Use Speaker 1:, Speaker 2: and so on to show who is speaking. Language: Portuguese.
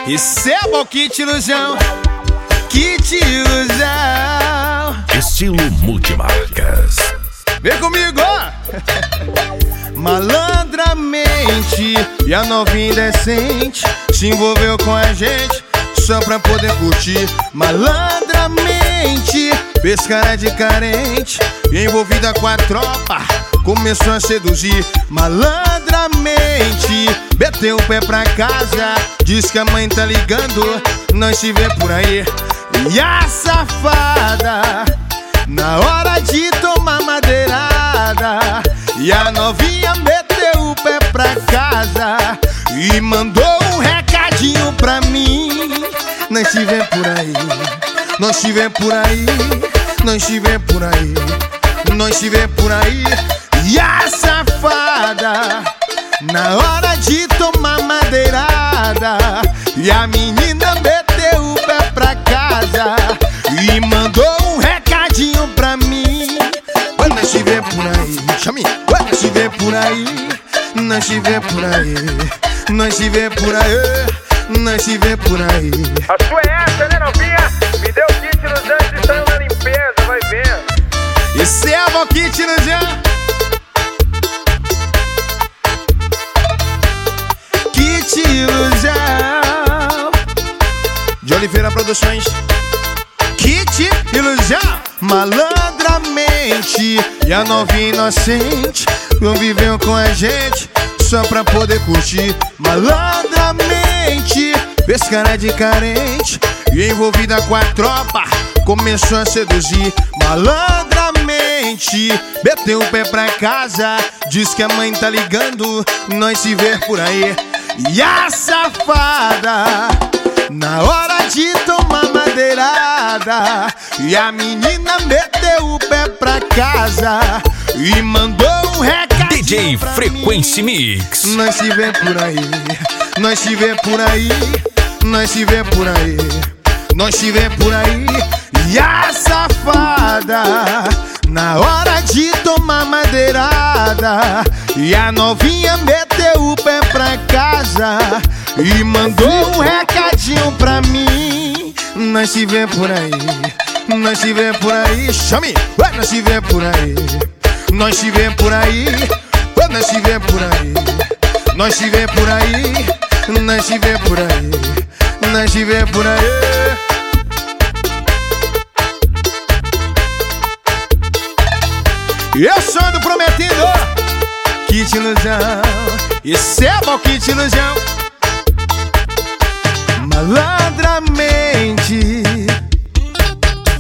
Speaker 1: Receba o kit ilusão, kit ilusão.
Speaker 2: Estilo multimarcas.
Speaker 1: Vem comigo, malandramente. E a novinha indecente se envolveu com a gente só pra poder curtir. Malandramente, fez cara de carente, envolvida com a tropa, começou a seduzir. Malandramente, meteu o pé pra casa, diz que a mãe tá ligando, nós se vê por aí. E a safada, na hora de tomar madeirada, e a novinha meteu o pé pra casa e mandou um recadinho pra mim. Nós se vê por aí, nós se vê por aí, nós se vê por aí, nós se vê por aí. E a safada, na hora de tomar madeirada, e a menina meteu o pé pra casa e mandou um recadinho pra mim. Nós se vê por aí, chame, nós se vê por aí, nós se vê por aí, nós se vê por aí, nós se vê por aí.
Speaker 3: A sua é essa, né, novinha? Me deu o kit ilusão e saiu na limpeza, vai vendo.
Speaker 1: Receba o kit ilusão, kit ilusão. De Oliveira Produções, kit ilusão. Malandramente, e a novinha inocente conviveu com a gente só pra poder curtir. Malandramente, fez cara de carente e envolvida com a tropa, começou a seduzir. Malandramente, meteu o pé pra casa, diz que a mãe tá ligando, nós se vê por aí. E a safada, na hora de tomar madeirada, e a menina meteu o pé pra casa e mandou um recadinho
Speaker 2: DJ
Speaker 1: pra
Speaker 2: Frequência
Speaker 1: mim.
Speaker 2: Mix.
Speaker 1: Nós se vê por aí, nós se vê por aí, nós se vê por aí, nós se vê por aí. E a safada, na hora de tomar madeirada, e a novinha meteu o pé pra casa e mandou um recadinho pra mim. Nós se vê por aí, nós se vê por aí, chame, nós se vê por aí, nós se vê por aí, nós se vê por aí, nós se vê por aí, nós se vê por aí, nós se vê por aí. E eu sou do Prometendo, kit ilusão, receba o kit ilusão. Malandramente.